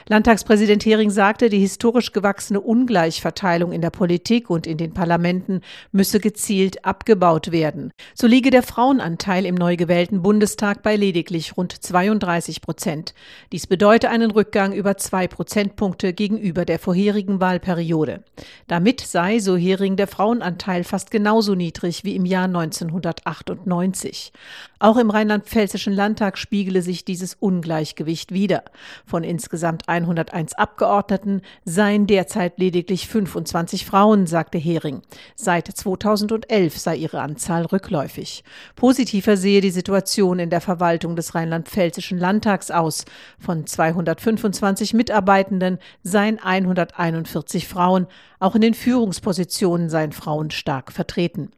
Landtagspräsident Hering sagte, die historisch gewachsene Ungleichverteilung in der Politik und in den Parlamenten müsse gezielt abgebaut werden. So liege der Frauenanteil im neu gewählten Bundestag bei lediglich rund 32%. Dies bedeute einen Rückgang über 2 Prozentpunkte gegenüber der vorherigen Wahlperiode. Damit sei, so Hering, der Frauenanteil fast genauso niedrig wie im Jahr 1998. Auch im rheinland-pfälzischen Landtag spiegele sich dieses Ungleichgewicht wider. Von insgesamt 101 Abgeordneten seien derzeit lediglich 25 Frauen, sagte Hering. Seit 2011 sei ihre Anzahl rückläufig. Positiver sehe die Situation in der Verwaltung des rheinland-pfälzischen Landtags aus. Von 225 Mitarbeitenden seien 141 Frauen. Auch in den Führungspositionen seien Frauen stark vertreten.